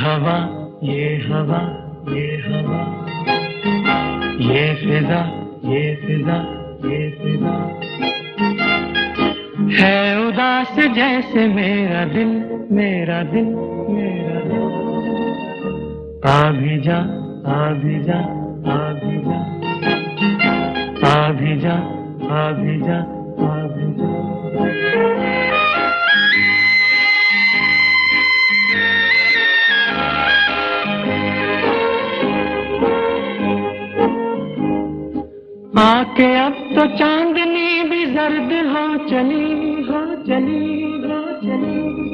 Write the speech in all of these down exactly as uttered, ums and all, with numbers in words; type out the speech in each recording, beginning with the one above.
हवा ये हवा ये हवा, ये फिजा ये फिजा ये फिजा, है उदास जैसे मेरा दिल मेरा दिल मेरा दिल। आ भी जा आ भी जा आ भी जा आ भी जा आ भी जा आ भी जा। आके अब तो चांदनी भी जर्द हो चली हो चली हो चली,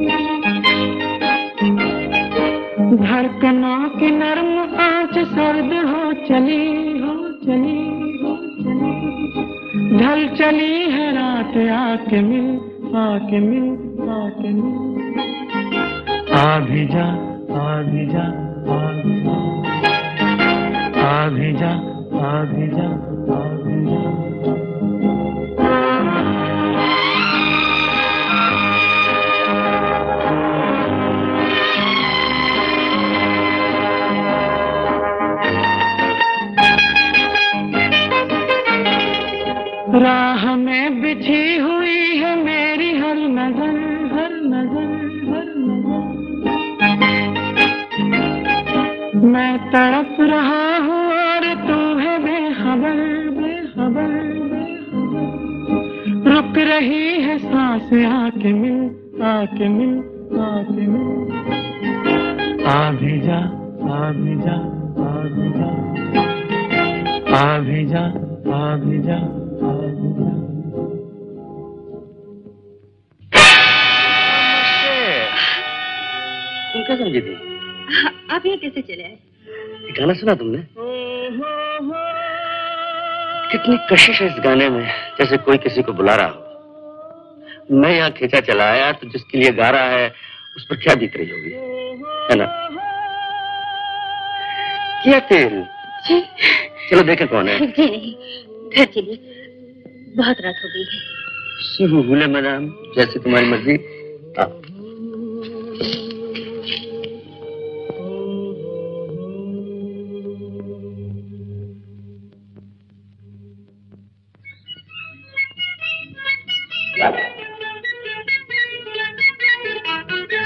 धड़कनों की नर्म आंच सर्द हो चली हो चली हो चली, ढल चली है रात आके मिल आके मिल आके मिल। आ भी जा आ भी जा आ भी जा आ भी जा आ भी जा आ भी जा। राह में बिछी हुई है मेरी हर नजर हर नजर हर नजर, मैं तड़प रहा हूँ और तू है बेखबर बेखबर बेखबर, रुक रही है सांस आके मिल आके मिल आके मिल। आ भी जा आ भी जा आ भी जा आ भी जा आ भी जा आ भी जा। तुम क्या समझी थी? आप यहाँ कैसे चले आए? गाना सुना तुमने? कितनी कशिश है इस गाने में, जैसे कोई किसी को बुला रहा हो। मैं यहाँ खींचा चला आया तो जिसके लिए गा रहा है उस पर क्या बीत रही होगी, है ना? क्या तेल? जी चलो देखें कौन है। जी नहीं, घर चलिए, बहुत रात हो गई है। सुबह भूले मैडम, जैसे तुम्हारी मर्जी। हाँ।